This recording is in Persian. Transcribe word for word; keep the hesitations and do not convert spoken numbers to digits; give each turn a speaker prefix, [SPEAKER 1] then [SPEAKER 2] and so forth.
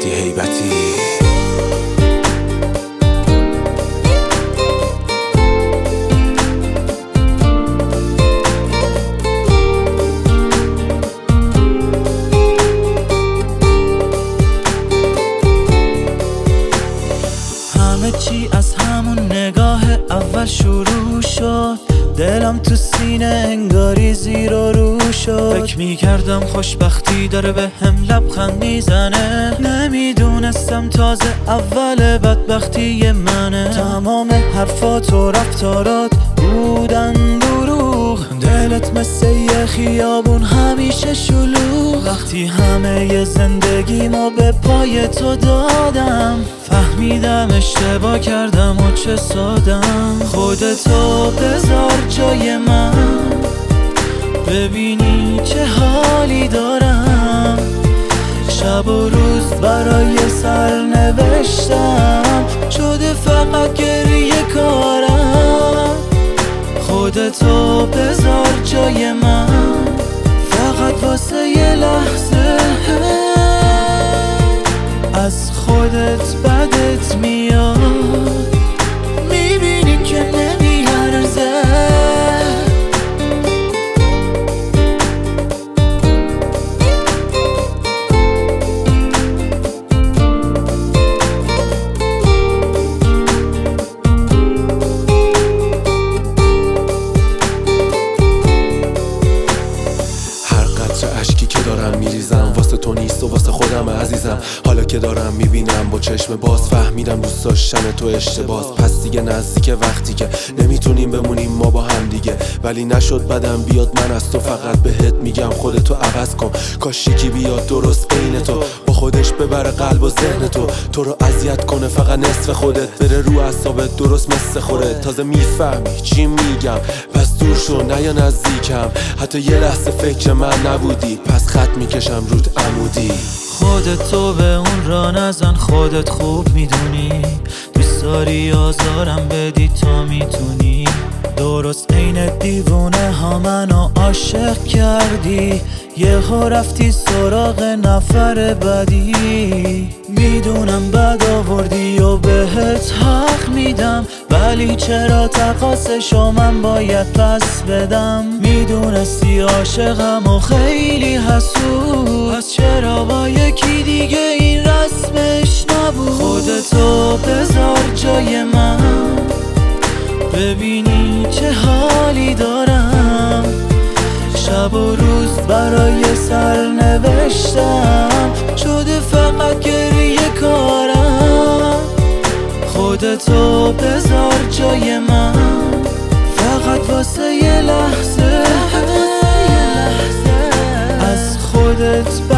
[SPEAKER 1] مهدی هیبتی.
[SPEAKER 2] همه چی از همون نگاه اول شروع شد، دلم تو سینه انگاری زیر و رو شد. فکر میکردم خوشبختی داره به هم لبخند میزنه، نمیدونستم تازه اول بدبختی منه. تمام حرفات و رفتارات بودن دروغ، دلت مثل یه خیابون همیشه شلوغ. وقتی همه ی زندگیمو به پای تو دادم، فهمیدم اشتباه کردم و چه سادم. خودتو بذار جای من، ببینی چه حالی دارم. شب و روز برای سرنوشتم شده فقط گریه کارم. خودتو بذار جای من، فقط واسه یه لحظه. از خودت بدت میاد، میبینی که نمیارزه.
[SPEAKER 1] اشکی که دارم میریزم واسه تو نیست و واسه خودم عزیزم. حالا که دارم میبینم با چشم باز، فهمیدم دوست داشتن تو اشتباس. پس دیگه نزدیک وقتی که نمیتونیم بمونیم ما با هم دیگه. ولی نشد بدم بیاد، من از تو فقط بهت میگم خودتو عوض کن. کاش یکی بیاد درست بین تو، با خودش ببره قلب و ذهن تو. تو رو اذیت کنه فقط نصف خودت، بره رو اعصابت درست مثل خودت. تازه میفهمی چی میگم، پس دور شو نیا نزدیکم. حتی یه لحظه فکر من نبودی، پس خط میکشم رود عمودی.
[SPEAKER 2] خودتو به اون را نزن، خودت خوب میدونی. دوست داری آزارم بدی تا میتونی. درست عین دیوونه ها منو عاشق کردی، یهو رفتی سراغ نفر بدی. میدونم بد آوردی و بهت حق میدم، ولی چرا تقاصشو من باید پس بدم؟ میدونستی عاشقم و خیلی حسود، پس چرا با یکی دیگه این رسمش نبود؟ خودتو بذار جای من، ببینی چه حالی دارم. شب و روز برای سرنوشتم شده فقط گریه کارم. خودتو بذار جای من، فقط واسه یه لحظه. از خودت